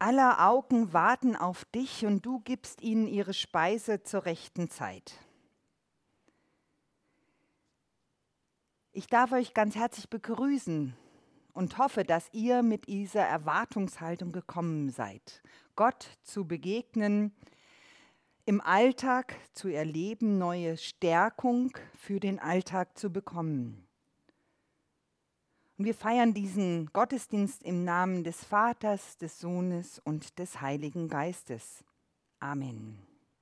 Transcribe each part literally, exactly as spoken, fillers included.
Aller Augen warten auf dich und du gibst ihnen ihre Speise zur rechten Zeit. Ich darf euch ganz herzlich begrüßen und hoffe, dass ihr mit dieser Erwartungshaltung gekommen seid, Gott zu begegnen, im Alltag zu erleben, neue Stärkung für den Alltag zu bekommen. Und wir feiern diesen Gottesdienst im Namen des Vaters, des Sohnes und des Heiligen Geistes. Amen.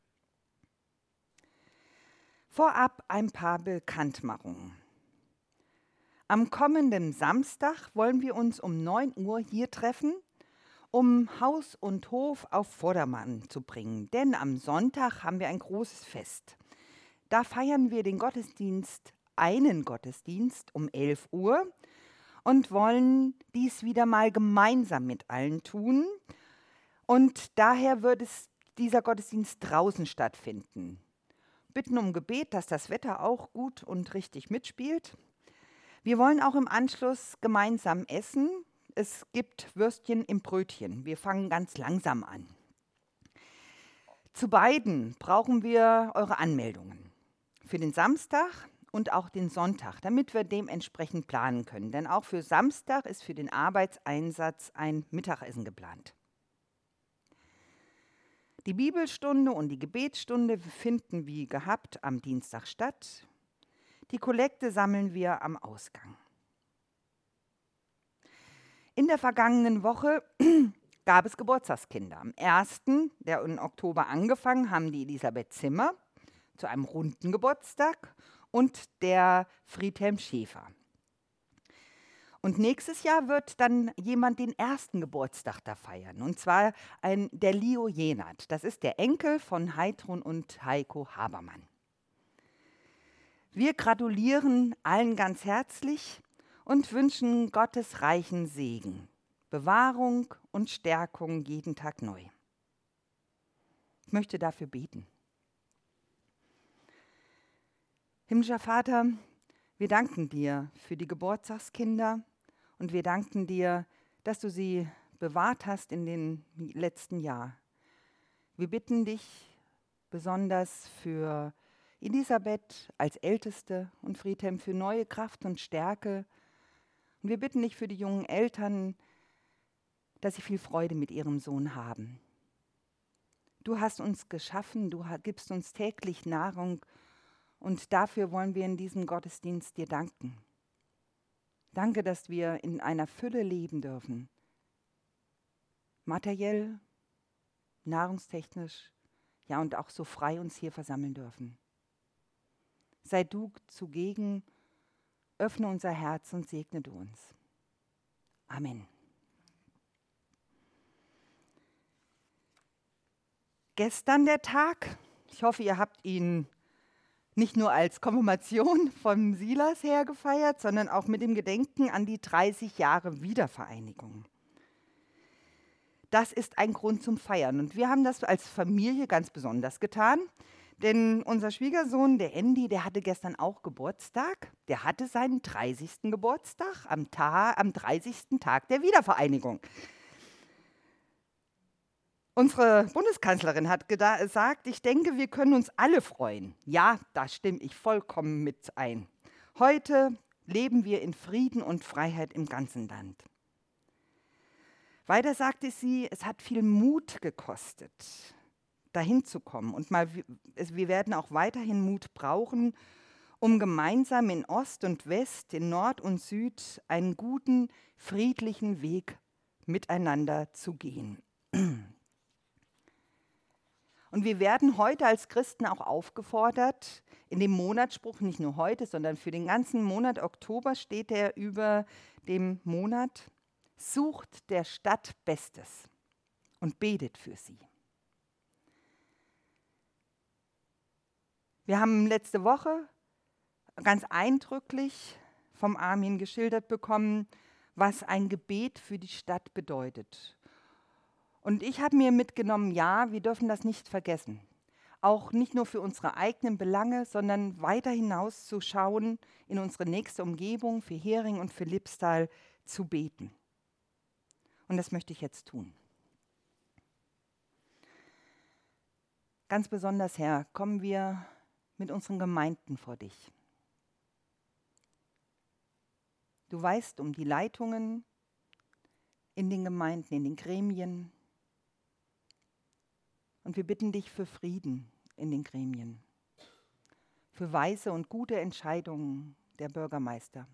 Vorab ein paar Bekanntmachungen. Am kommenden Samstag wollen wir uns um neun Uhr hier treffen, um Haus und Hof auf Vordermann zu bringen. Denn am Sonntag haben wir ein großes Fest. Da feiern wir den Gottesdienst, einen Gottesdienst um elf Uhr und wollen dies wieder mal gemeinsam mit allen tun. Und daher wird es dieser Gottesdienst draußen stattfinden. Bitten um Gebet, dass das Wetter auch gut und richtig mitspielt. Wir wollen auch im Anschluss gemeinsam essen. Es gibt Würstchen im Brötchen. Wir fangen ganz langsam an. Zu beiden brauchen wir eure Anmeldungen. Für den Samstag und auch den Sonntag, damit wir dementsprechend planen können. Denn auch für Samstag ist für den Arbeitseinsatz ein Mittagessen geplant. Die Bibelstunde und die Gebetsstunde finden wie gehabt am Dienstag statt. Die Kollekte sammeln wir am Ausgang. In der vergangenen Woche gab es Geburtstagskinder. Am ersten, der im Oktober angefangen, haben die Elisabeth Zimmer zu einem runden Geburtstag und der Friedhelm Schäfer. Und nächstes Jahr wird dann jemand den ersten Geburtstag da feiern, und zwar ein, der Leo Jenert. Das ist der Enkel von Heidrun und Heiko Habermann. Wir gratulieren allen ganz herzlich und wünschen Gottes reichen Segen, Bewahrung und Stärkung jeden Tag neu. Ich möchte dafür beten. Himmlischer Vater, wir danken dir für die Geburtstagskinder und wir danken dir, dass du sie bewahrt hast in den letzten Jahren. Wir bitten dich besonders für Elisabeth als Älteste und Friedhelm für neue Kraft und Stärke. Und wir bitten dich für die jungen Eltern, dass sie viel Freude mit ihrem Sohn haben. Du hast uns geschaffen, du gibst uns täglich Nahrung. Und dafür wollen wir in diesem Gottesdienst dir danken. Danke, dass wir in einer Fülle leben dürfen. Materiell, nahrungstechnisch, ja und auch so frei uns hier versammeln dürfen. Sei du zugegen, öffne unser Herz und segne du uns. Amen. Gestern der Tag, ich hoffe, ihr habt ihn nicht nur als Konfirmation von Silas her gefeiert, sondern auch mit dem Gedenken an die dreißig Jahre Wiedervereinigung. Das ist ein Grund zum Feiern. Und wir haben das als Familie ganz besonders getan, denn unser Schwiegersohn, der Andy, der hatte gestern auch Geburtstag. Der hatte seinen dreißigsten Geburtstag am, Tag, am dreißigsten Tag der Wiedervereinigung. Unsere Bundeskanzlerin hat gesagt, ich denke, wir können uns alle freuen. Ja, da stimme ich vollkommen mit ein. Heute leben wir in Frieden und Freiheit im ganzen Land. Weiter sagte sie, es hat viel Mut gekostet, dahin zu kommen. Und mal, wir werden auch weiterhin Mut brauchen, um gemeinsam in Ost und West, in Nord und Süd einen guten, friedlichen Weg miteinander zu gehen. Und wir werden heute als Christen auch aufgefordert, in dem Monatsspruch, nicht nur heute, sondern für den ganzen Monat Oktober steht er über dem Monat, sucht der Stadt Bestes und betet für sie. Wir haben letzte Woche ganz eindrücklich vom Armin geschildert bekommen, was ein Gebet für die Stadt bedeutet. Und ich habe mir mitgenommen, ja, wir dürfen das nicht vergessen. Auch nicht nur für unsere eigenen Belange, sondern weiter hinaus zu schauen, in unsere nächste Umgebung, für Hering und für Lippstahl zu beten. Und das möchte ich jetzt tun. Ganz besonders, Herr, kommen wir mit unseren Gemeinden vor dich. Du weißt um die Leitungen in den Gemeinden, in den Gremien. Und wir bitten dich für Frieden in den Gremien, für weise und gute Entscheidungen der Bürgermeister.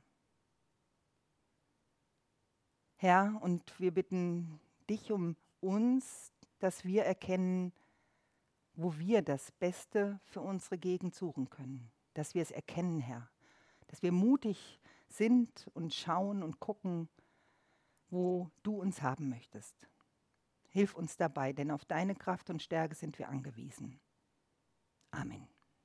Herr, und wir bitten dich um uns, dass wir erkennen, wo wir das Beste für unsere Gegend suchen können. Dass wir es erkennen, Herr. Dass wir mutig sind und schauen und gucken, wo du uns haben möchtest. Hilf uns dabei, denn auf deine Kraft und Stärke sind wir angewiesen. Amen.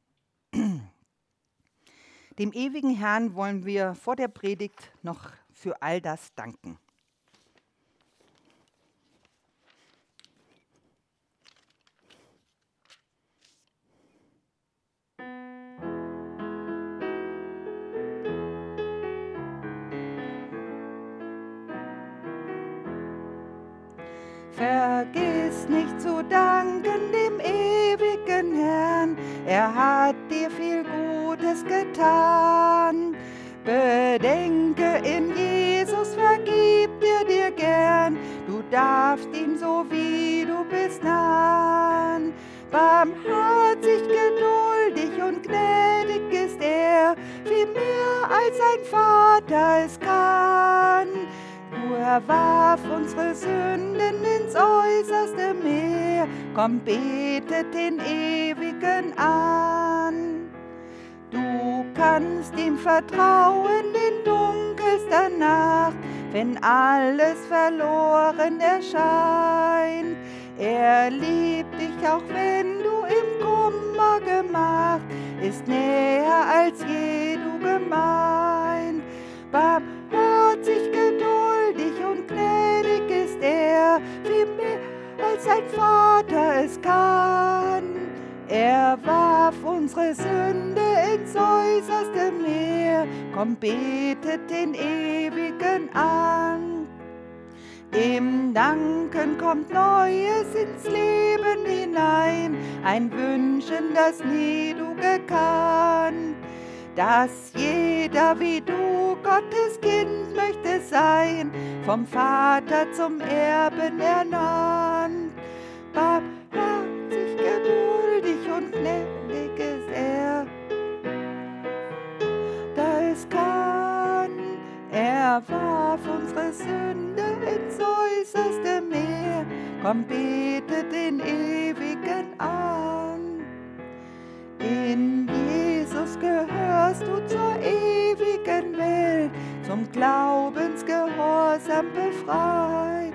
Dem ewigen Herrn wollen wir vor der Predigt noch für all das danken. Vergiss nicht zu danken dem ewigen Herrn, er hat dir viel Gutes getan. Bedenke, in Jesus vergibt er dir gern, du darfst ihm so wie du bist nahen. Barmherzig, geduldig und gnädig ist er, viel mehr als ein Vater es kann. Du erwarf unsere Sünden ins äußerste Meer, komm, betet den Ewigen an. Du kannst ihm vertrauen in dunkelster Nacht, wenn alles verloren erscheint. Er liebt dich, auch wenn du im Kummer gemacht, ist näher als je du gemeint. Barmherzig, geduldig und gnädig ist er, viel mehr als ein Vater es kann. Er warf unsere Sünde ins äußerste Meer, komm, betet den Ewigen an. Im Danken kommt Neues ins Leben hinein, ein Wünschen, das nie du gekannt. Dass jeder wie du Gottes Kind möchte sein, vom Vater zum Erben ernannt. Barmherzig, geduldig und gnädig ist er, da es kann. Er warf unsere Sünde ins äußerste Meer, komm, betet den Ewigen an. In Jesus gehörst du zur ewigen Welt, zum Glaubensgehorsam befreit.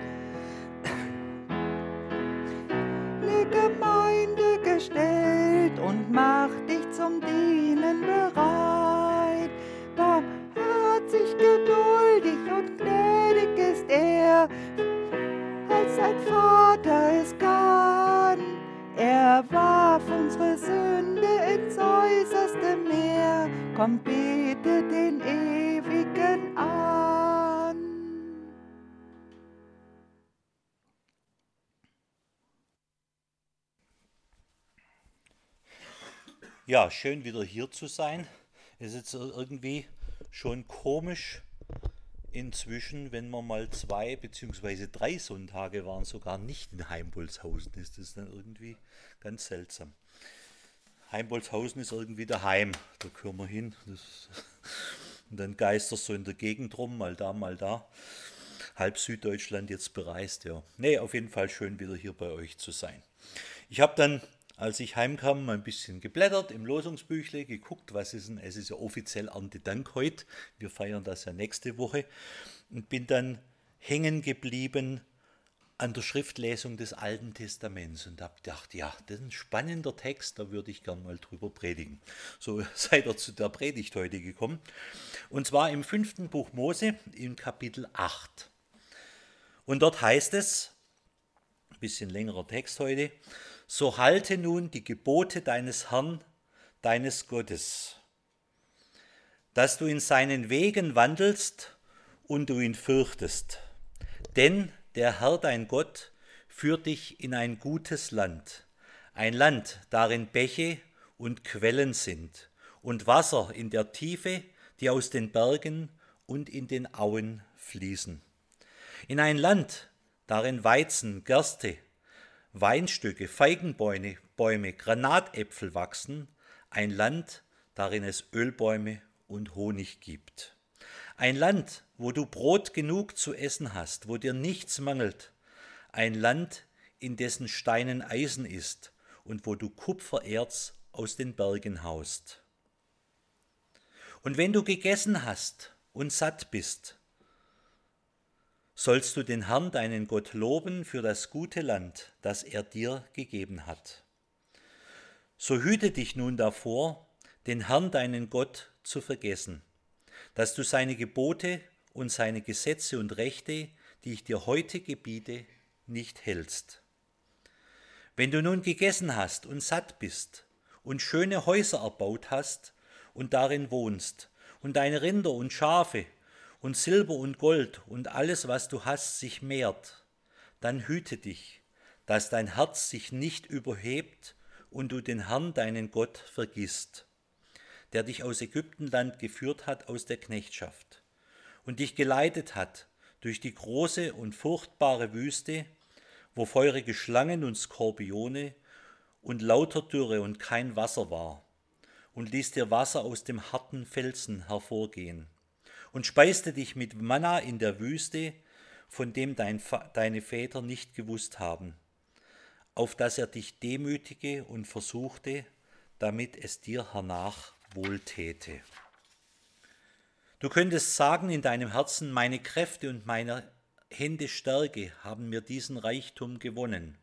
Ne Gemeinde gestellt und macht dich zum Dienen bereit. Barmherzig, geduldig und gnädig ist er, als ein Vater es kann. Er warf unsere Sünde ins äußerste Meer, komm, bete den Ewigen an. Ja, schön wieder hier zu sein. Es ist jetzt irgendwie schon komisch inzwischen, wenn man mal zwei beziehungsweise drei Sonntage waren, sogar nicht in Heimbolzhausen, ist das dann irgendwie ganz seltsam. Heimbolzhausen ist irgendwie daheim, da können wir hin. Das, und dann geisterst so in der Gegend rum, mal da, mal da. Halb Süddeutschland jetzt bereist, ja. Nee, auf jeden Fall schön wieder hier bei euch zu sein. Ich habe dann, als ich heimkam, mal ein bisschen geblättert im Losungsbüchle, geguckt, was ist denn, es ist ja offiziell Erntedank heute, wir feiern das ja nächste Woche, und bin dann hängen geblieben an der Schriftlesung des Alten Testaments und habe gedacht, ja, das ist ein spannender Text, da würde ich gern mal drüber predigen. So seid ihr zu der Predigt heute gekommen. Und zwar im fünften Buch Mose, im Kapitel acht. Und dort heißt es, ein bisschen längerer Text heute, so halte nun die Gebote deines Herrn, deines Gottes, dass du in seinen Wegen wandelst und du ihn fürchtest. Denn der Herr, dein Gott, führt dich in ein gutes Land, ein Land, darin Bäche und Quellen sind und Wasser in der Tiefe, die aus den Bergen und in den Auen fließen. In ein Land, darin Weizen, Gerste, Weinstöcke, Feigenbäume, Bäume, Granatäpfel wachsen, ein Land, darin es Ölbäume und Honig gibt. Ein Land, wo du Brot genug zu essen hast, wo dir nichts mangelt. Ein Land, in dessen Steinen Eisen ist und wo du Kupfererz aus den Bergen haust. Und wenn du gegessen hast und satt bist, sollst du den Herrn, deinen Gott, loben für das gute Land, das er dir gegeben hat. So hüte dich nun davor, den Herrn, deinen Gott, zu vergessen, dass du seine Gebote und seine Gesetze und Rechte, die ich dir heute gebiete, nicht hältst. Wenn du nun gegessen hast und satt bist und schöne Häuser erbaut hast und darin wohnst und deine Rinder und Schafe und Silber und Gold und alles, was du hast, sich mehrt, dann hüte dich, dass dein Herz sich nicht überhebt und du den Herrn, deinen Gott, vergisst, der dich aus Ägyptenland geführt hat aus der Knechtschaft und dich geleitet hat durch die große und furchtbare Wüste, wo feurige Schlangen und Skorpione und lauter Dürre und kein Wasser war, und ließ dir Wasser aus dem harten Felsen hervorgehen und speiste dich mit Manna in der Wüste, von dem dein, deine Väter nicht gewusst haben, auf dass er dich demütige und versuchte, damit es dir hernach wohltäte. Du könntest sagen in deinem Herzen, meine Kräfte und meine Hände Stärke haben mir diesen Reichtum gewonnen.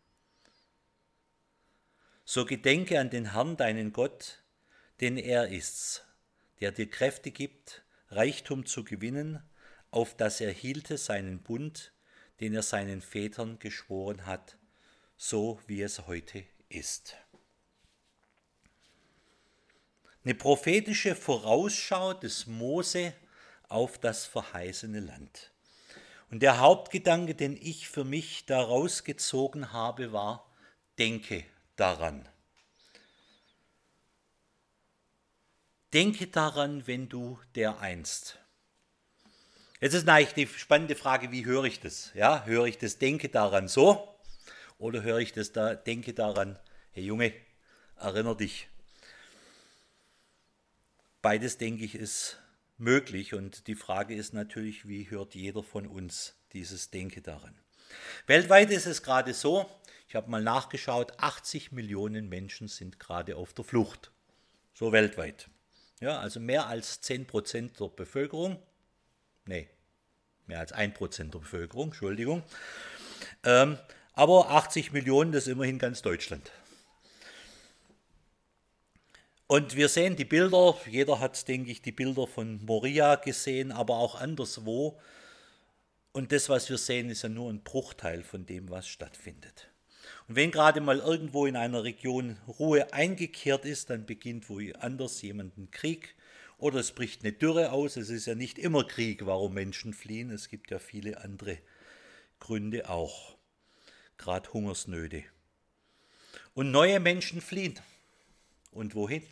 So gedenke an den Herrn, deinen Gott, denn er ist's, der dir Kräfte gibt, Reichtum zu gewinnen, auf dass er hielte seinen Bund, den er seinen Vätern geschworen hat, so wie es heute ist. Eine prophetische Vorausschau des Mose auf das verheißene Land. Und der Hauptgedanke, den ich für mich daraus gezogen habe, war, denke daran. Denke daran, wenn du dereinst. Jetzt ist eigentlich die spannende Frage, wie höre ich das? Ja, höre ich das denke daran so? Oder höre ich das da, denke daran, hey Junge, erinnere dich. Beides, denke ich, ist möglich und die Frage ist natürlich, wie hört jeder von uns dieses Denke daran? Weltweit ist es gerade so, ich habe mal nachgeschaut, achtzig Millionen Menschen sind gerade auf der Flucht, so weltweit. Ja, also mehr als zehn Prozent der Bevölkerung, nee, mehr als ein Prozent der Bevölkerung, Entschuldigung, ähm, aber achtzig Millionen, das ist immerhin ganz Deutschland. Und wir sehen die Bilder, jeder hat, denke ich, die Bilder von Moria gesehen, aber auch anderswo. Und das, was wir sehen, ist ja nur ein Bruchteil von dem, was stattfindet. Und wenn gerade mal irgendwo in einer Region Ruhe eingekehrt ist, dann beginnt woanders jemand einen Krieg oder es bricht eine Dürre aus. Es ist ja nicht immer Krieg, warum Menschen fliehen. Es gibt ja viele andere Gründe auch, gerade Hungersnöte. Und neue Menschen fliehen. Und wohin?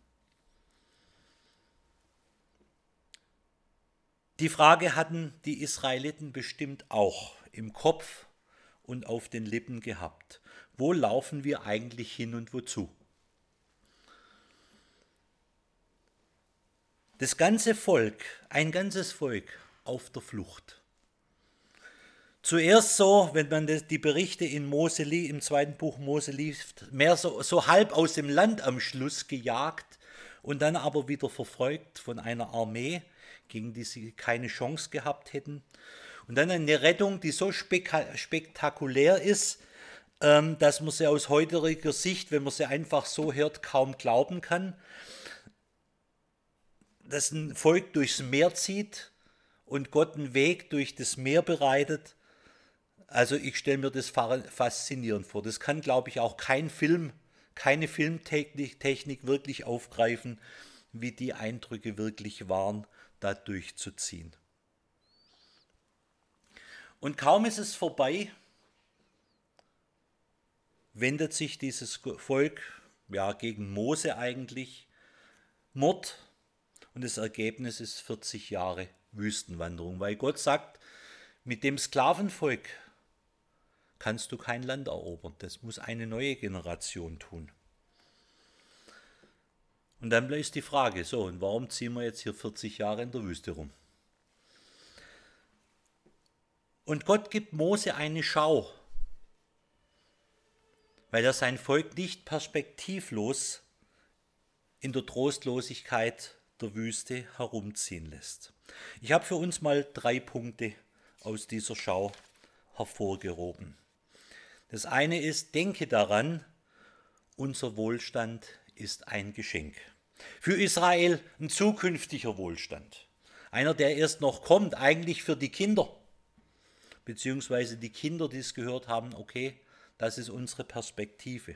Die Frage hatten die Israeliten bestimmt auch im Kopf und auf den Lippen gehabt. Wo laufen wir eigentlich hin und wozu? Das ganze Volk, ein ganzes Volk auf der Flucht. Zuerst so, wenn man die Berichte in Mose, im zweiten Buch Mose liest, mehr so, so halb aus dem Land am Schluss gejagt und dann aber wieder verfolgt von einer Armee, gegen die sie keine Chance gehabt hätten. Und dann eine Rettung, die so spektakulär ist, dass man sie aus heutiger Sicht, wenn man sie einfach so hört, kaum glauben kann. Dass ein Volk durchs Meer zieht und Gott einen Weg durch das Meer bereitet. Also ich stelle mir das faszinierend vor. Das kann, glaube ich, auch kein Film, keine Filmtechnik wirklich aufgreifen, wie die Eindrücke wirklich waren, da durchzuziehen. Und kaum ist es vorbei, wendet sich dieses Volk ja, gegen Mose eigentlich, Mord, und das Ergebnis ist vierzig Jahre Wüstenwanderung, weil Gott sagt, mit dem Sklavenvolk kannst du kein Land erobern, das muss eine neue Generation tun. Und dann ist die Frage, so, und warum ziehen wir jetzt hier vierzig Jahre in der Wüste rum? Und Gott gibt Mose eine Schau, weil er sein Volk nicht perspektivlos in der Trostlosigkeit der Wüste herumziehen lässt. Ich habe für uns mal drei Punkte aus dieser Schau hervorgehoben. Das eine ist, denke daran, unser Wohlstand ist ein Geschenk. Für Israel ein zukünftiger Wohlstand. Einer, der erst noch kommt, eigentlich für die Kinder. Beziehungsweise die Kinder, die es gehört haben, okay, das ist unsere Perspektive.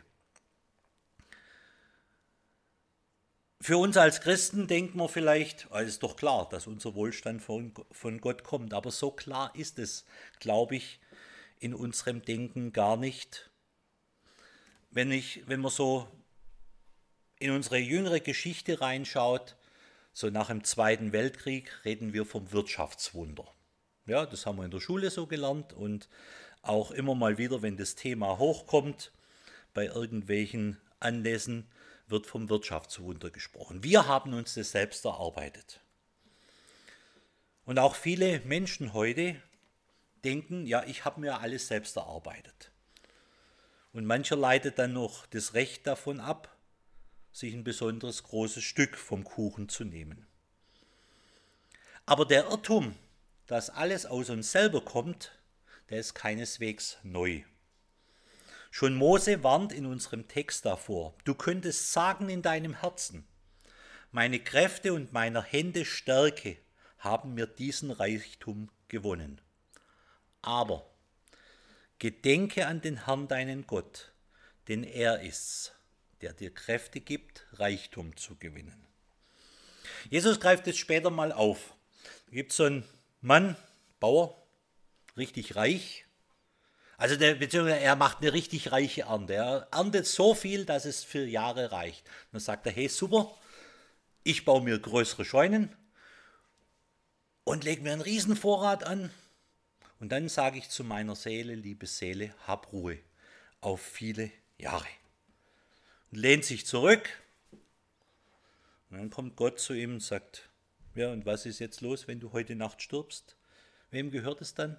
Für uns als Christen denken wir vielleicht, es ist doch klar, dass unser Wohlstand von, von Gott kommt. Aber so klar ist es, glaube ich, in unserem Denken gar nicht. Wenn, ich, wenn man so in unsere jüngere Geschichte reinschaut, so nach dem Zweiten Weltkrieg, reden wir vom Wirtschaftswunder. Ja, das haben wir in der Schule so gelernt und auch immer mal wieder, wenn das Thema hochkommt, bei irgendwelchen Anlässen, wird vom Wirtschaftswunder gesprochen. Wir haben uns das selbst erarbeitet. Und auch viele Menschen heute denken, ja, ich habe mir alles selbst erarbeitet. Und mancher leitet dann noch das Recht davon ab, sich ein besonderes großes Stück vom Kuchen zu nehmen. Aber der Irrtum, dass alles aus uns selber kommt, der ist keineswegs neu. Schon Mose warnt in unserem Text davor, du könntest sagen in deinem Herzen, meine Kräfte und meiner Hände Stärke haben mir diesen Reichtum gewonnen. Aber gedenke an den Herrn deinen Gott, denn er ist's, der dir Kräfte gibt, Reichtum zu gewinnen. Jesus greift es später mal auf. Da gibt es so einen Mann, Bauer, richtig reich. Also der, beziehungsweise er macht eine richtig reiche Ernte. Er erntet so viel, dass es für Jahre reicht. Dann sagt er, hey super, ich baue mir größere Scheunen und lege mir einen Riesenvorrat an. Und dann sage ich zu meiner Seele, liebe Seele, hab Ruhe auf viele Jahre. Und lehnt sich zurück. Und dann kommt Gott zu ihm und sagt, ja, und was ist jetzt los, wenn du heute Nacht stirbst? Wem gehört es dann?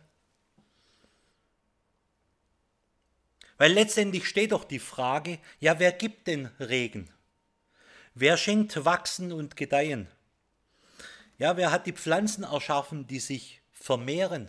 Weil letztendlich steht doch die Frage, ja, wer gibt den Regen? Wer schenkt Wachsen und Gedeihen? Ja, wer hat die Pflanzen erschaffen, die sich vermehren?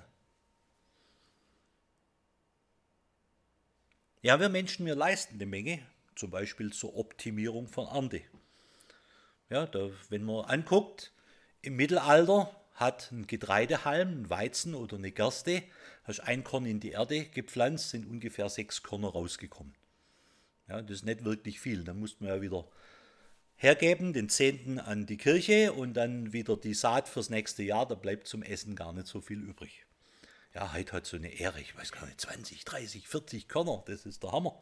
Ja, wir Menschen, wir leisten eine Menge, zum Beispiel zur Optimierung von Ernte. Ja, da, wenn man anguckt, im Mittelalter hat ein Getreidehalm, ein Weizen oder eine Gerste, hast ein Korn in die Erde gepflanzt, sind ungefähr sechs Körner rausgekommen. Ja, das ist nicht wirklich viel. Dann muss man ja wieder hergeben, den Zehnten an die Kirche und dann wieder die Saat fürs nächste Jahr, da bleibt zum Essen gar nicht so viel übrig. Ja, heute hat so eine Ehre, ich weiß gar nicht, zwanzig, dreißig, vierzig Körner, das ist der Hammer.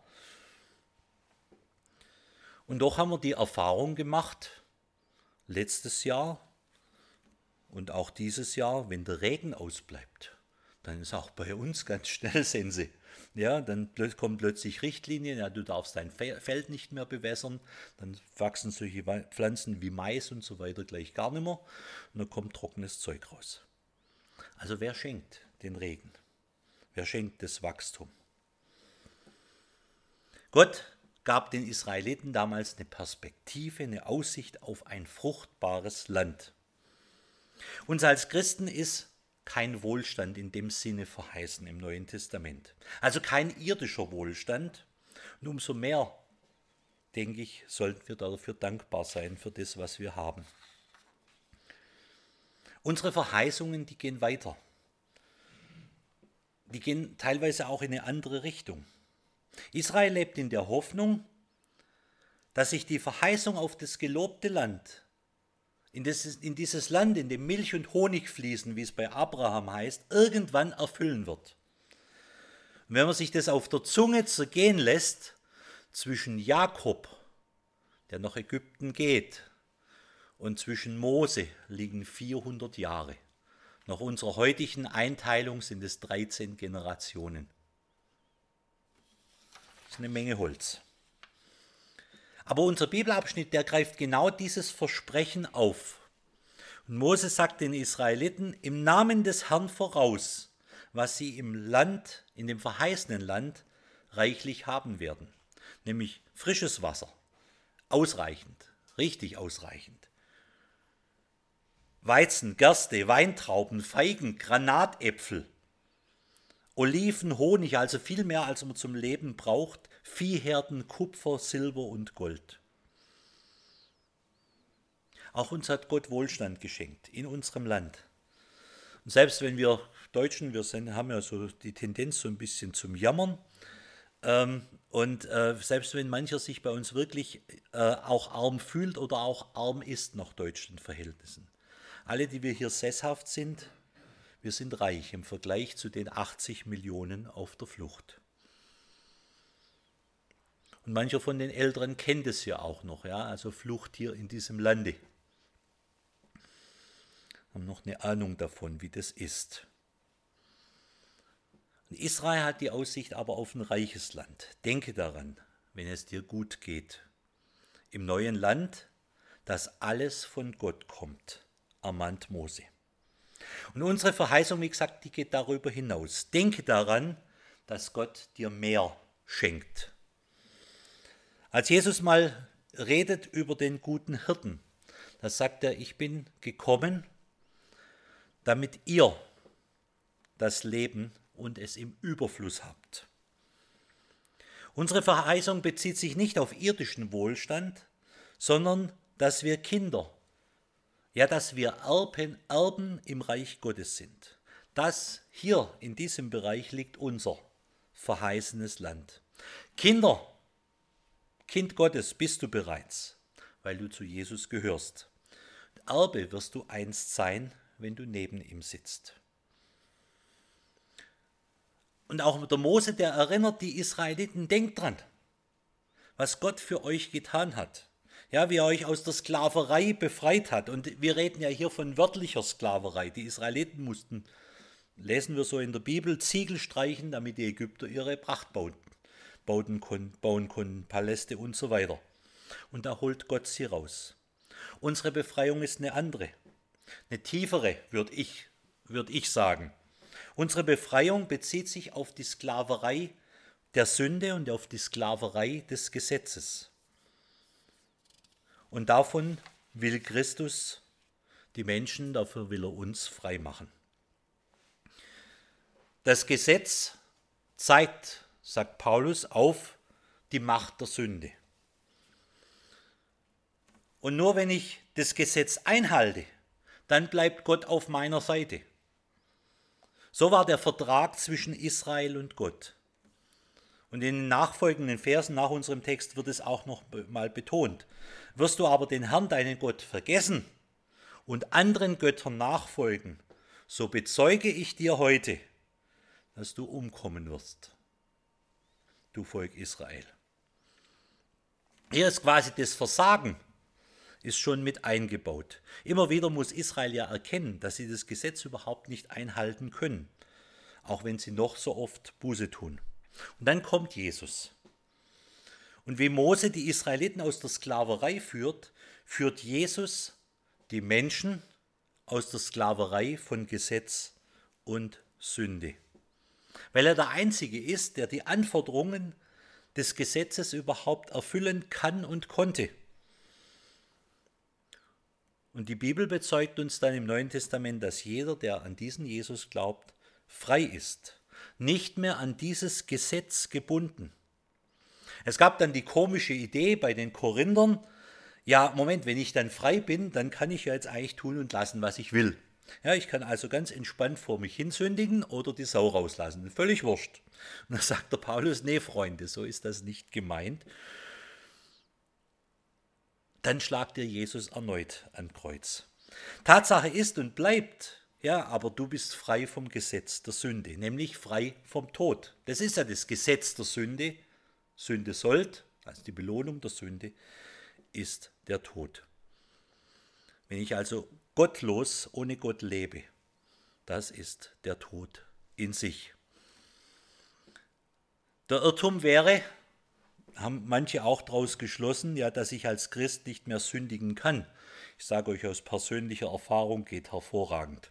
Und doch haben wir die Erfahrung gemacht, letztes Jahr und auch dieses Jahr, wenn der Regen ausbleibt, dann ist auch bei uns ganz schnell Sense. Ja, dann kommen plötzlich Richtlinien, ja, du darfst dein Feld nicht mehr bewässern, dann wachsen solche Pflanzen wie Mais und so weiter gleich gar nicht mehr und dann kommt trockenes Zeug raus. Also wer schenkt den Regen? Wer schenkt das Wachstum? Gott gab den Israeliten damals eine Perspektive, eine Aussicht auf ein fruchtbares Land. Uns als Christen ist kein Wohlstand in dem Sinne verheißen im Neuen Testament. Also kein irdischer Wohlstand. Und umso mehr, denke ich, sollten wir dafür dankbar sein für das, was wir haben. Unsere Verheißungen, die gehen weiter. Die gehen teilweise auch in eine andere Richtung. Israel lebt in der Hoffnung, dass sich die Verheißung auf das gelobte Land, in dieses, in dieses Land, in dem Milch und Honig fließen, wie es bei Abraham heißt, irgendwann erfüllen wird. Und wenn man sich das auf der Zunge zergehen lässt, zwischen Jakob, der nach Ägypten geht, und zwischen Mose liegen vierhundert Jahre. Nach unserer heutigen Einteilung sind es dreizehn Generationen. Das ist eine Menge Holz. Aber unser Bibelabschnitt, der greift genau dieses Versprechen auf. Und Mose sagt den Israeliten im Namen des Herrn voraus, was sie im Land, in dem verheißenen Land, reichlich haben werden. Nämlich frisches Wasser, ausreichend, richtig ausreichend. Weizen, Gerste, Weintrauben, Feigen, Granatäpfel, Oliven, Honig, also viel mehr, als man zum Leben braucht, Viehherden, Kupfer, Silber und Gold. Auch uns hat Gott Wohlstand geschenkt in unserem Land. Und selbst wenn wir Deutschen, wir sind, haben ja so die Tendenz so ein bisschen zum Jammern, ähm, und äh, selbst wenn mancher sich bei uns wirklich äh, auch arm fühlt oder auch arm ist nach deutschen Verhältnissen. Alle, die wir hier sesshaft sind, wir sind reich im Vergleich zu den achtzig Millionen auf der Flucht. Und mancher von den Älteren kennt es ja auch noch, ja, also Flucht hier in diesem Lande. Haben noch eine Ahnung davon, wie das ist. Und Israel hat die Aussicht aber auf ein reiches Land. Denke daran, wenn es dir gut geht. Im neuen Land, dass alles von Gott kommt, ermahnt Mose. Und unsere Verheißung, wie gesagt, die geht darüber hinaus. Denke daran, dass Gott dir mehr schenkt. Als Jesus mal redet über den guten Hirten, da sagt er, ich bin gekommen, damit ihr das Leben und es im Überfluss habt. Unsere Verheißung bezieht sich nicht auf irdischen Wohlstand, sondern dass wir Kinder, ja, dass wir Erben, Erben im Reich Gottes sind. Das hier in diesem Bereich liegt unser verheißenes Land. Kinder, Kind Gottes bist du bereits, weil du zu Jesus gehörst. Erbe wirst du einst sein, wenn du neben ihm sitzt. Und auch der Mose, der erinnert die Israeliten, denkt dran, was Gott für euch getan hat. Ja, wie er euch aus der Sklaverei befreit hat. Und wir reden ja hier von wörtlicher Sklaverei. Die Israeliten mussten, lesen wir so in der Bibel, Ziegel streichen, damit die Ägypter ihre Prachtbauten bauen konnten, bauen konnten, Paläste und so weiter. Und da holt Gott sie raus. Unsere Befreiung ist eine andere, eine tiefere, würde ich, würd ich sagen. Unsere Befreiung bezieht sich auf die Sklaverei der Sünde und auf die Sklaverei des Gesetzes. Und davon will Christus die Menschen, dafür will er uns frei machen. Das Gesetz zeigt, sagt Paulus, auf die Macht der Sünde. Und nur wenn ich das Gesetz einhalte, dann bleibt Gott auf meiner Seite. So war der Vertrag zwischen Israel und Gott. Und in den nachfolgenden Versen nach unserem Text wird es auch noch mal betont. Wirst du aber den Herrn, deinen Gott, vergessen und anderen Göttern nachfolgen, so bezeuge ich dir heute, dass du umkommen wirst, du Volk Israel. Hier ist quasi das Versagen, ist schon mit eingebaut. Immer wieder muss Israel ja erkennen, dass sie das Gesetz überhaupt nicht einhalten können, auch wenn sie noch so oft Buße tun. Und dann kommt Jesus. Und wie Mose die Israeliten aus der Sklaverei führt, führt Jesus die Menschen aus der Sklaverei von Gesetz und Sünde. Weil er der Einzige ist, der die Anforderungen des Gesetzes überhaupt erfüllen kann und konnte. Und die Bibel bezeugt uns dann im Neuen Testament, dass jeder, der an diesen Jesus glaubt, frei ist, nicht mehr an dieses Gesetz gebunden. Es gab dann die komische Idee bei den Korinthern, ja, Moment, wenn ich dann frei bin, dann kann ich ja jetzt eigentlich tun und lassen, was ich will. Ja, ich kann also ganz entspannt vor mich hinsündigen oder die Sau rauslassen. Völlig wurscht. Und da sagt der Paulus, nee, Freunde, so ist das nicht gemeint. Dann schlagt ihr Jesus erneut an Kreuz. Tatsache ist und bleibt, ja, aber du bist frei vom Gesetz der Sünde, nämlich frei vom Tod. Das ist ja das Gesetz der Sünde. Sünde sollt, Also die Belohnung der Sünde ist der Tod. Wenn ich also gottlos ohne Gott lebe, das ist der Tod in sich. Der Irrtum wäre, haben manche auch daraus geschlossen, ja, dass ich als Christ nicht mehr sündigen kann. Ich sage euch aus persönlicher Erfahrung, geht hervorragend.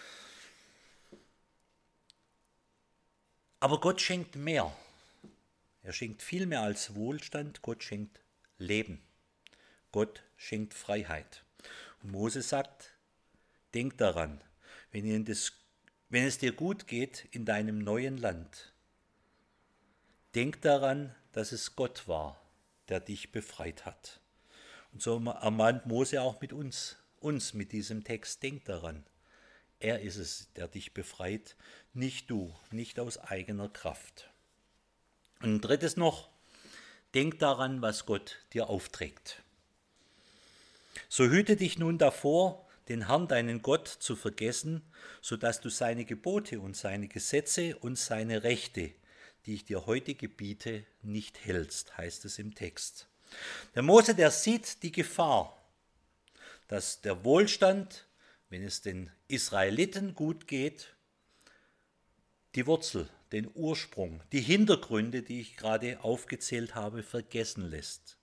Aber Gott schenkt mehr. Er schenkt viel mehr als Wohlstand. Gott schenkt Leben. Gott schenkt Freiheit. Und Mose sagt, denk daran, wenn, ihr das, wenn es dir gut geht in deinem neuen Land, denk daran, dass es Gott war, der dich befreit hat. Und so ermahnt Mose auch mit uns, uns mit diesem Text, denk daran. Er ist es, der dich befreit, nicht du, nicht aus eigener Kraft. Und ein drittes noch, denk daran, was Gott dir aufträgt. So hüte dich nun davor, den Herrn, deinen Gott, zu vergessen, sodass du seine Gebote und seine Gesetze und seine Rechte, die ich dir heute gebiete, nicht hältst, heißt es im Text. Der Mose, der sieht die Gefahr, dass der Wohlstand, wenn es den Israeliten gut geht, die Wurzel, den Ursprung, die Hintergründe, die ich gerade aufgezählt habe, vergessen lässt.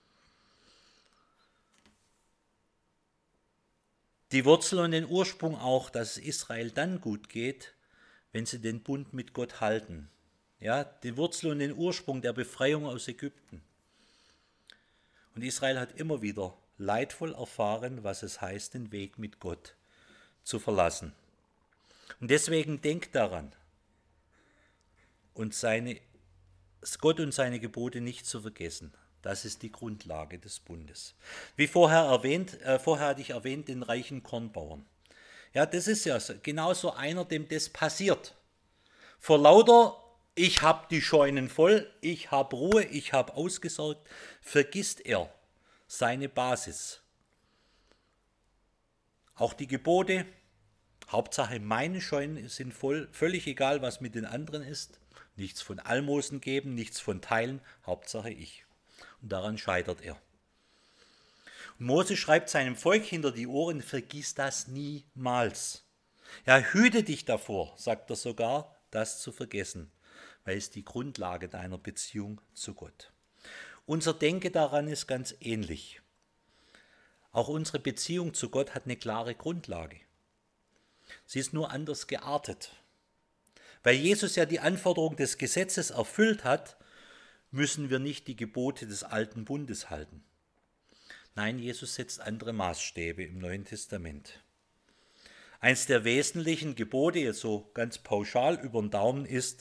Die Wurzel und den Ursprung auch, dass es Israel dann gut geht, wenn sie den Bund mit Gott halten. Ja, die Wurzel und den Ursprung der Befreiung aus Ägypten. Und Israel hat immer wieder leidvoll erfahren, was es heißt, den Weg mit Gott zu verlassen. Und deswegen denkt daran, und seine, Gott und seine Gebote nicht zu vergessen. Das ist die Grundlage des Bundes. Wie vorher erwähnt, äh, vorher hatte ich erwähnt, den reichen Kornbauern. Ja, das ist ja so, genauso einer, dem das passiert. Vor lauter, ich habe die Scheunen voll, ich habe Ruhe, ich habe ausgesorgt, vergisst er seine Basis. Auch die Gebote, Hauptsache meine Scheunen sind voll, völlig egal, was mit den anderen ist. Nichts von Almosen geben, nichts von teilen, Hauptsache ich. Und daran scheitert er. Und Mose schreibt seinem Volk hinter die Ohren, vergiss das niemals. Ja, hüte dich davor, sagt er sogar, das zu vergessen, weil es die Grundlage deiner Beziehung zu Gott. Unser Denken daran ist ganz ähnlich. Auch unsere Beziehung zu Gott hat eine klare Grundlage. Sie ist nur anders geartet. Weil Jesus ja die Anforderung des Gesetzes erfüllt hat, müssen wir nicht die Gebote des alten Bundes halten. Nein, Jesus setzt andere Maßstäbe im Neuen Testament. Eins der wesentlichen Gebote, jetzt so ganz pauschal über den Daumen, ist,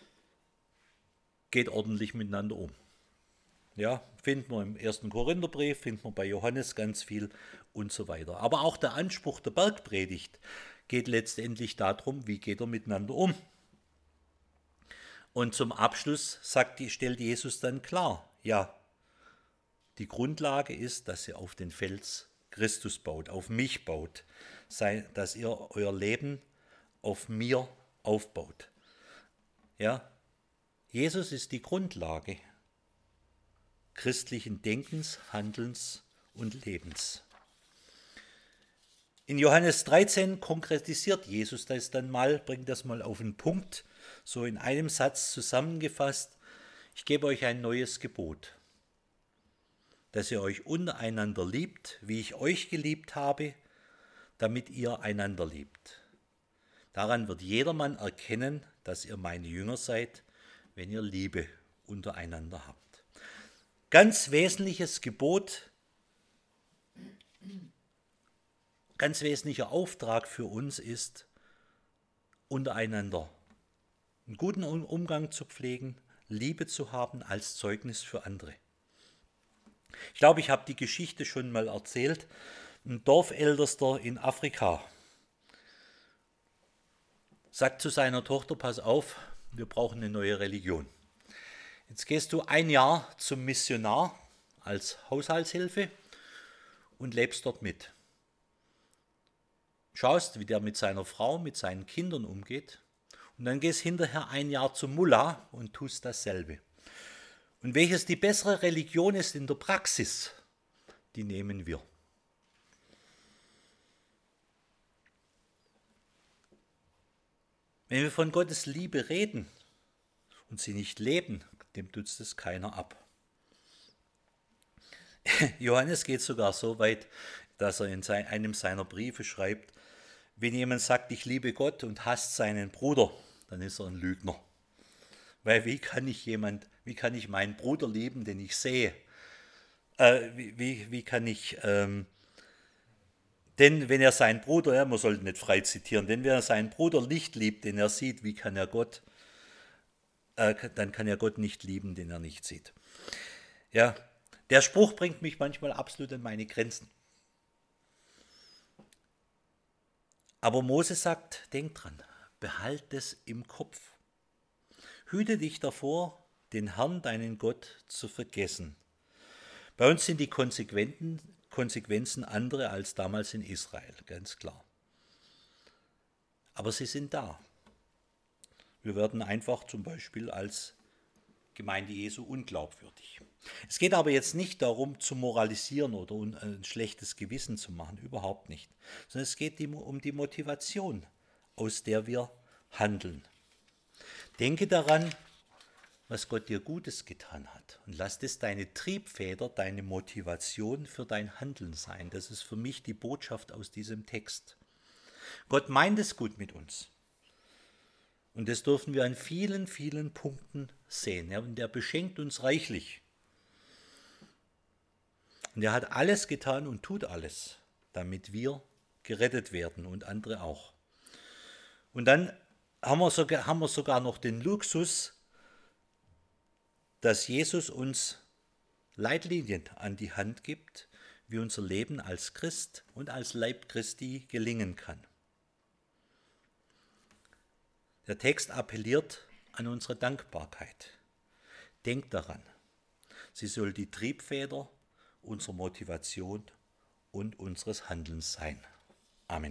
geht ordentlich miteinander um. Ja, finden wir im ersten Korintherbrief, finden wir bei Johannes ganz viel und so weiter. Aber auch der Anspruch der Bergpredigt geht letztendlich darum, wie geht er miteinander um. Und zum Abschluss sagt, stellt Jesus dann klar, ja, die Grundlage ist, dass ihr auf den Fels Christus baut, auf mich baut, dass ihr euer Leben auf mir aufbaut. Ja, Jesus ist die Grundlage christlichen Denkens, Handelns und Lebens. In Johannes dreizehn konkretisiert Jesus das dann mal, bringt das mal auf den Punkt, so in einem Satz zusammengefasst: Ich gebe euch ein neues Gebot, dass ihr euch untereinander liebt, wie ich euch geliebt habe, damit ihr einander liebt. Daran wird jedermann erkennen, dass ihr meine Jünger seid, wenn ihr Liebe untereinander habt. Ganz wesentliches Gebot, ganz wesentlicher Auftrag für uns ist, untereinander einen guten Umgang zu pflegen, Liebe zu haben als Zeugnis für andere. Ich glaube, ich habe die Geschichte schon mal erzählt. Ein Dorfältester in Afrika sagt zu seiner Tochter: Pass auf, wir brauchen eine neue Religion. Jetzt gehst du ein Jahr zum Missionar als Haushaltshilfe und lebst dort mit. Schaust, wie der mit seiner Frau, mit seinen Kindern umgeht, und dann gehst hinterher ein Jahr zum Mullah und tust dasselbe. Und welches die bessere Religion ist in der Praxis, die nehmen wir. Wenn wir von Gottes Liebe reden und sie nicht leben, dem tut es keiner ab. Johannes geht sogar so weit, dass er in einem seiner Briefe schreibt, wenn jemand sagt, ich liebe Gott und hasst seinen Bruder, dann ist er ein Lügner. Weil wie kann ich jemand, wie kann ich meinen Bruder lieben, den ich sehe? Äh, wie, wie, wie kann ich, ähm, denn wenn er seinen Bruder, ja, man sollte nicht frei zitieren, denn wenn er seinen Bruder nicht liebt, den er sieht, wie kann er Gott, äh, dann kann er Gott nicht lieben, den er nicht sieht. Ja, der Spruch bringt mich manchmal absolut an meine Grenzen. Aber Mose sagt, denk dran, behalt es im Kopf. Hüte dich davor, den Herrn, deinen Gott, zu vergessen. Bei uns sind die Konsequenzen, Konsequenzen andere als damals in Israel, ganz klar. Aber sie sind da. Wir werden einfach zum Beispiel als Gemeinde Jesu unglaubwürdig. Es geht aber jetzt nicht darum, zu moralisieren oder ein schlechtes Gewissen zu machen, überhaupt nicht. Sondern es geht um die Motivation, aus der wir handeln. Denke daran, was Gott dir Gutes getan hat. Und lass das deine Triebfeder, deine Motivation für dein Handeln sein. Das ist für mich die Botschaft aus diesem Text. Gott meint es gut mit uns. Und das dürfen wir an vielen, vielen Punkten sehen. Ja, und er beschenkt uns reichlich. Und er hat alles getan und tut alles, damit wir gerettet werden und andere auch. Und dann haben wir sogar, haben wir sogar noch den Luxus, dass Jesus uns Leitlinien an die Hand gibt, wie unser Leben als Christ und als Leib Christi gelingen kann. Der Text appelliert an unsere Dankbarkeit. Denkt daran, sie soll die Triebfeder unserer Motivation und unseres Handelns sein. Amen.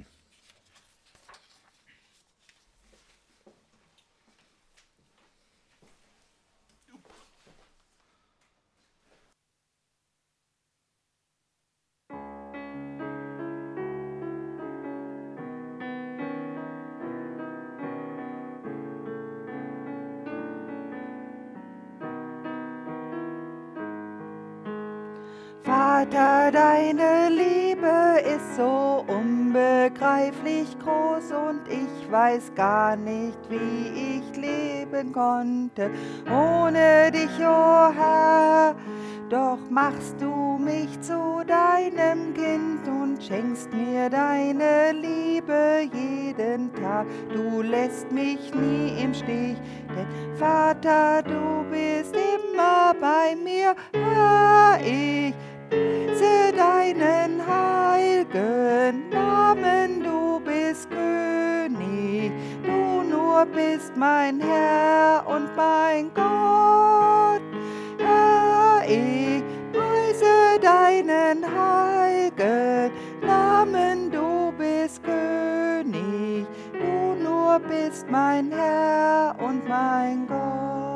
Vater, deine Liebe ist so unbegreiflich groß und ich weiß gar nicht, wie ich leben konnte ohne dich, o Herr. Doch machst du mich zu deinem Kind und schenkst mir deine Liebe jeden Tag. Du lässt mich nie im Stich, denn Vater, du bist immer bei mir. Herr, ich preise deinen heiligen Namen, du bist König, du nur bist mein Herr und mein Gott. Herr, ich preise deinen heiligen Namen, du bist König, du nur bist mein Herr und mein Gott.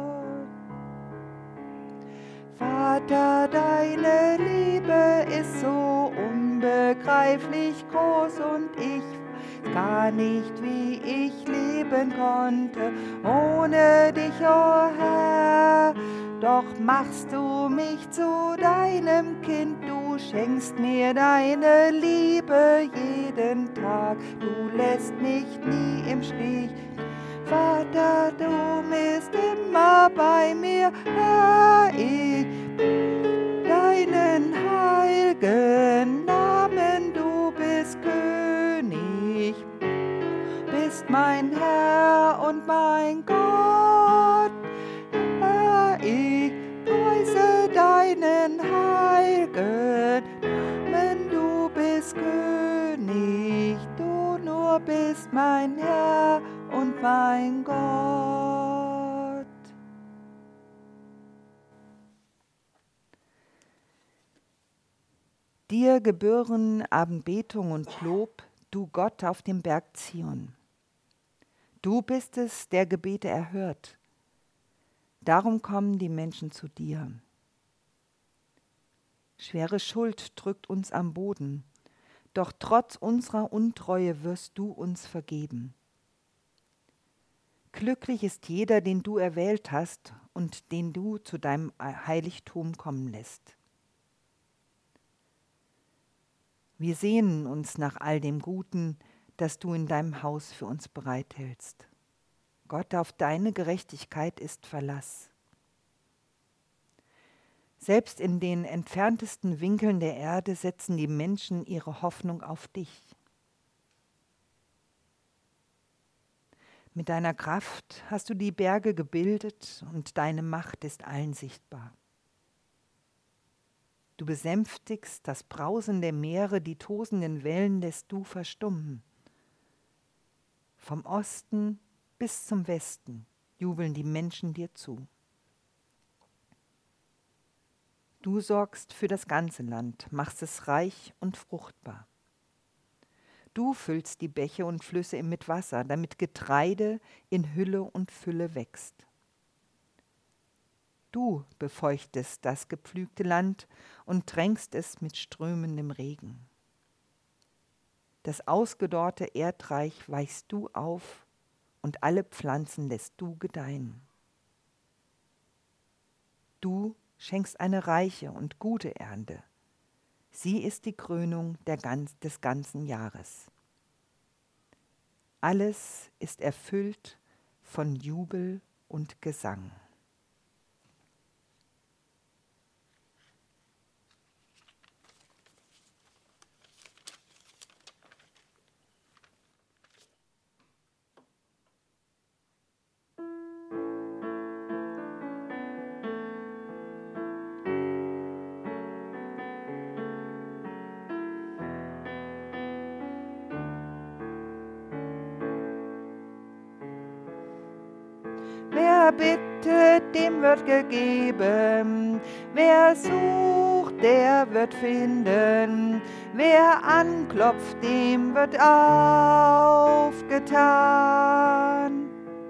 Vater, deine Liebe ist so unbegreiflich groß und ich weiß gar nicht, wie ich leben konnte ohne dich, o Herr. Doch machst du mich zu deinem Kind, du schenkst mir deine Liebe jeden Tag. Du lässt mich nie im Stich. Vater, du bist immer bei mir, Herr, ich deinen heiligen Namen, du bist König, bist mein Herr und mein Gott. Herr, ich preise deinen heiligen Namen, du bist König, du nur bist mein Herr und mein Gott. Dir gebühren Anbetung und Lob, du Gott auf dem Berg Zion. Du bist es, der Gebete erhört. Darum kommen die Menschen zu dir. Schwere Schuld drückt uns am Boden, doch trotz unserer Untreue wirst du uns vergeben. Glücklich ist jeder, den du erwählt hast und den du zu deinem Heiligtum kommen lässt. Wir sehnen uns nach all dem Guten, das du in deinem Haus für uns bereithältst. Gott, auf deine Gerechtigkeit ist Verlass. Selbst in den entferntesten Winkeln der Erde setzen die Menschen ihre Hoffnung auf dich. Mit deiner Kraft hast du die Berge gebildet und deine Macht ist allen sichtbar. Du besänftigst das Brausen der Meere, die tosenden Wellen lässt du verstummen. Vom Osten bis zum Westen jubeln die Menschen dir zu. Du sorgst für das ganze Land, machst es reich und fruchtbar. Du füllst die Bäche und Flüsse mit Wasser, damit Getreide in Hülle und Fülle wächst. Du befeuchtest das gepflügte Land und tränkst es mit strömendem Regen. Das ausgedorrte Erdreich weichst du auf und alle Pflanzen lässt du gedeihen. Du schenkst eine reiche und gute Ernte. Sie ist die Krönung der ganz, des ganzen Jahres. Alles ist erfüllt von Jubel und Gesang. Wer bittet, dem wird gegeben. Wer sucht, der wird finden. Wer anklopft, dem wird aufgetan.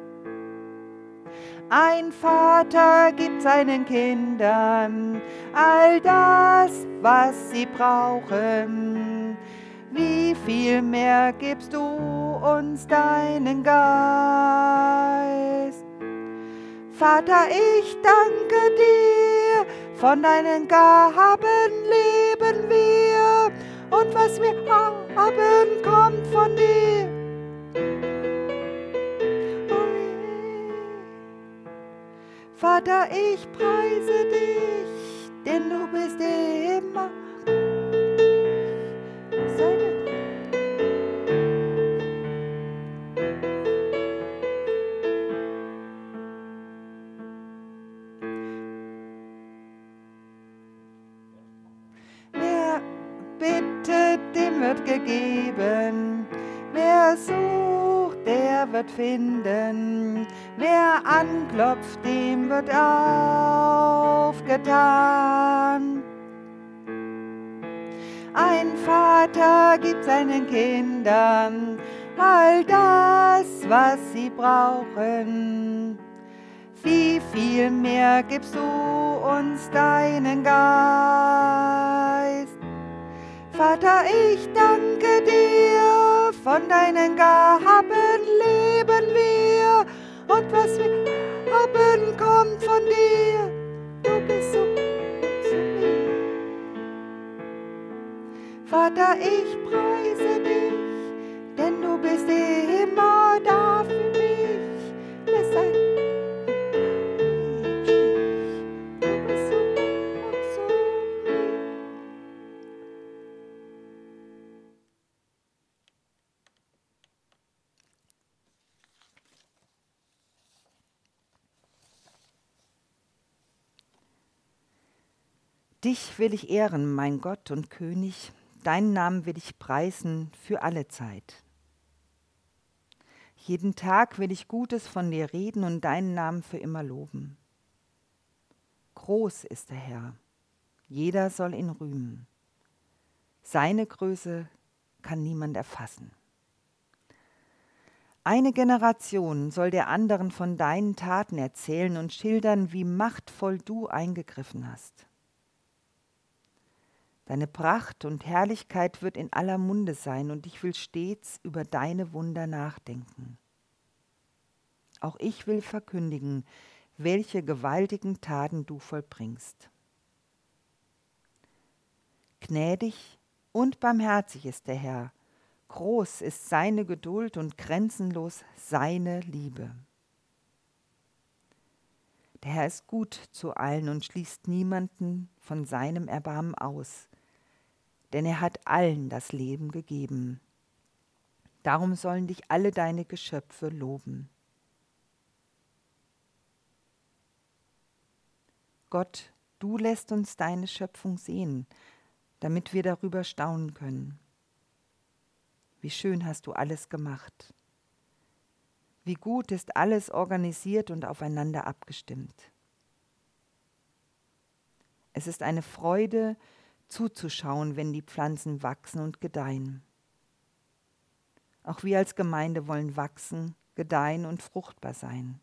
Ein Vater gibt seinen Kindern all das, was sie brauchen. Wie viel mehr gibst du uns deinen Geist? Vater, ich danke dir, von deinen Gaben leben wir, und was wir haben, kommt von dir. Vater, ich preise dich, denn du bist immer. Wer bittet, dem wird gegeben. Wer sucht, der wird finden. Wer anklopft, dem wird aufgetan. Ein Vater gibt seinen Kindern all das, was sie brauchen. Wie viel mehr gibst du uns deinen Geist? Vater, ich danke dir, von deinen Gaben leben wir, und was wir haben, kommt von dir. Du bist so gut zu mir. Vater, ich preise dich, denn du bist immer da für mich. Lass ein Du bist so gut zu mir. Dich will ich ehren, mein Gott und König, deinen Namen will ich preisen für alle Zeit. Jeden Tag will ich Gutes von dir reden und deinen Namen für immer loben. Groß ist der Herr, jeder soll ihn rühmen. Seine Größe kann niemand erfassen. Eine Generation soll der anderen von deinen Taten erzählen und schildern, wie machtvoll du eingegriffen hast. Deine Pracht und Herrlichkeit wird in aller Munde sein und ich will stets über deine Wunder nachdenken. Auch ich will verkündigen, welche gewaltigen Taten du vollbringst. Gnädig und barmherzig ist der Herr, groß ist seine Geduld und grenzenlos seine Liebe. Der Herr ist gut zu allen und schließt niemanden von seinem Erbarmen aus, denn er hat allen das Leben gegeben. Darum sollen dich alle deine Geschöpfe loben. Gott, du lässt uns deine Schöpfung sehen, damit wir darüber staunen können. Wie schön hast du alles gemacht. Wie gut ist alles organisiert und aufeinander abgestimmt. Es ist eine Freude, zuzuschauen, wenn die Pflanzen wachsen und gedeihen. Auch wir als Gemeinde wollen wachsen, gedeihen und fruchtbar sein.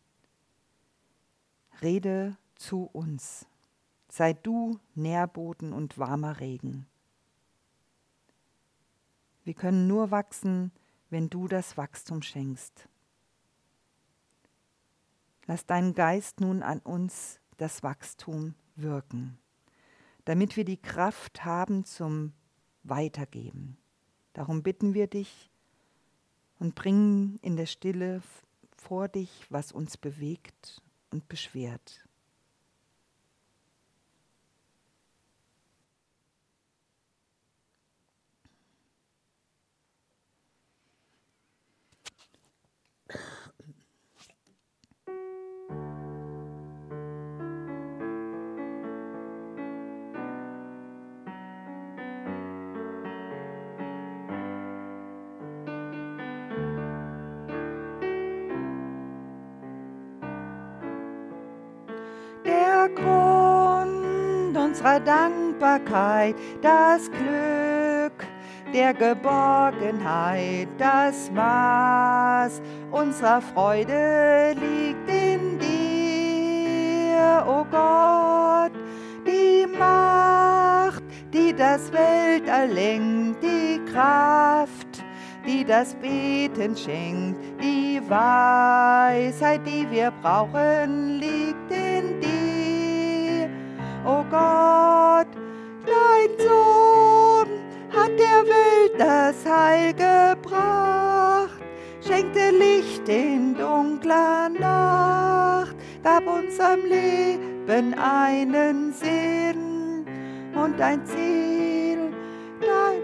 Rede zu uns. Sei du Nährboden und warmer Regen. Wir können nur wachsen, wenn du das Wachstum schenkst. Lass deinen Geist nun an uns das Wachstum wirken, damit wir die Kraft haben zum Weitergeben. Darum bitten wir dich und bringen in der Stille vor dich, was uns bewegt und beschwert. Der Grund unserer Dankbarkeit, das Glück der Geborgenheit, das Maß unserer Freude liegt in dir, o Gott. Die Macht, die das Weltall lenkt, die Kraft, die das Beten schenkt, die Weisheit, die wir brauchen, liegt in dir, o Gott. Dein Sohn hat der Welt das Heil gebracht, schenkte Licht in dunkler Nacht, gab unserem Leben einen Sinn und ein Ziel. Dein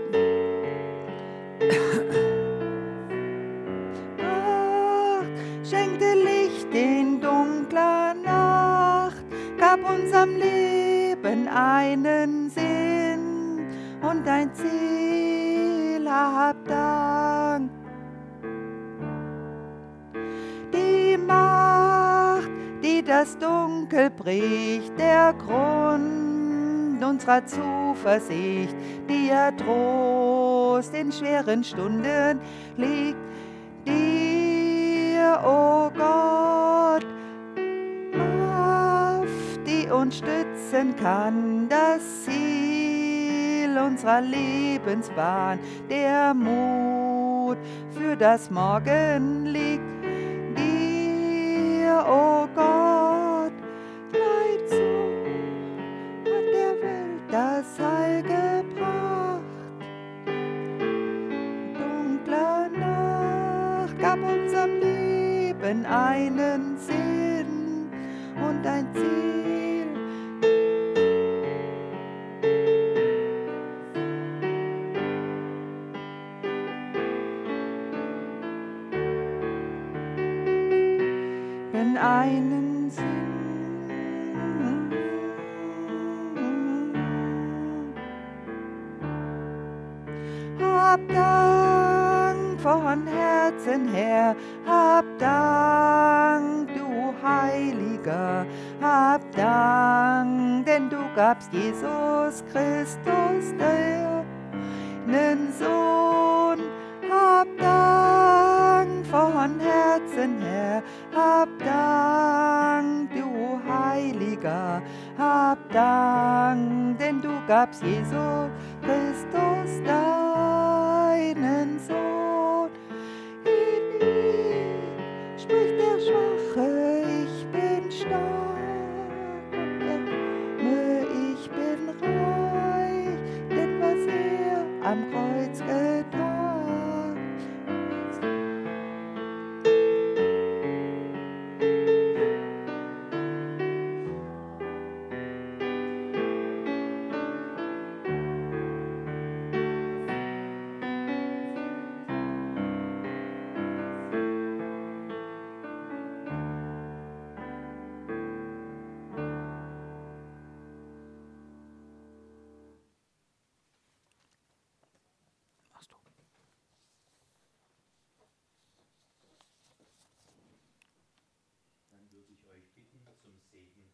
schenkte Licht in dunkler Nacht, gab unserem Leben einen Sinn und ein Ziel. Hab Dank. Die Macht, die das Dunkel bricht, der Grund unserer Zuversicht, dir Trost in schweren Stunden liegt dir, o Gott. Kraft, die uns stützen kann, das Ziel unserer Lebensbahn, der Mut für das Morgen liegt dir, o Gott. Dein Sohn hat der Welt das Heil gebracht. Dunkler Nacht gab unserem Leben einen Sinn und ein Ziel. Einen Sinn. Hab Dank von Herzen her, hab Dank, du Heiliger, hab Dank, denn du gabst Jesus Christus, deinen Sohn. Hab Dank von Herzen Pilger, hab Dank, denn du gabst Jesus Christus deinen Sohn. In ihm spricht der Schwache, ich bin stark, und der Arme, ich bin reich, denn was er am Kreuz getan. Dann würde ich euch bitten zum Segen